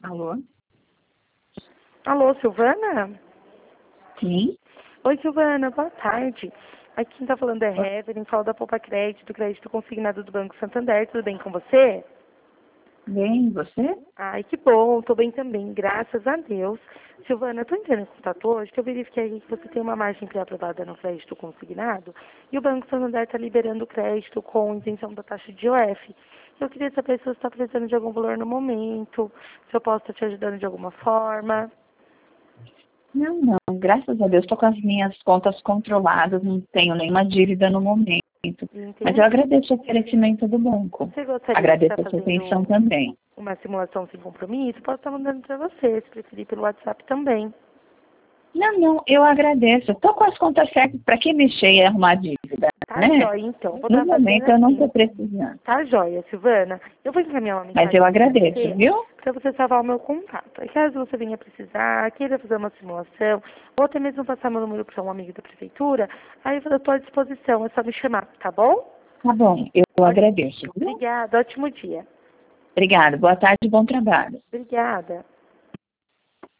Alô? Alô, Silvana? Sim? Oi, Silvana, boa tarde. Aqui quem tá falando é Evelyn, falo da Poupa Crédito consignado do Banco Santander. Tudo bem com você? Bem, você? Ai, que bom, tô bem também, graças a Deus. Silvana, eu tô entrando em contato hoje que eu verifiquei aqui que você tem uma margem pré-aprovada no crédito consignado e o Banco Santander está liberando o crédito com isenção da taxa de IOF. Eu queria saber se você está precisando de algum valor no momento, se eu posso estar te ajudando de alguma forma. Não, não. Graças a Deus estou com as minhas contas controladas, não tenho nenhuma dívida no momento. Mas Entendi. eu agradeço o oferecimento do banco. Você gostaria de Agradeço estar a sua fazendo atenção também. uma simulação sem compromisso? Posso estar mandando para você, se preferir pelo WhatsApp também. Não, não, eu agradeço. Estou com as contas certas. Para que mexer e arrumar dívida, Tá né? jóia, então. Vou No estar fazendo momento eu não assim. estou precisando. Tá jóia, Silvana. Eu vou encaminhar uma Mas mensagem eu para agradeço, você, viu? para você salvar o meu contato. Aí, caso você venha precisar, queira fazer uma simulação, ou até mesmo passar meu número para um amigo da prefeitura, aí eu estou à disposição, é só me chamar, tá bom? Tá bom, eu agradeço, viu? Obrigada, ótimo dia. Obrigada, boa tarde e bom trabalho. Obrigada.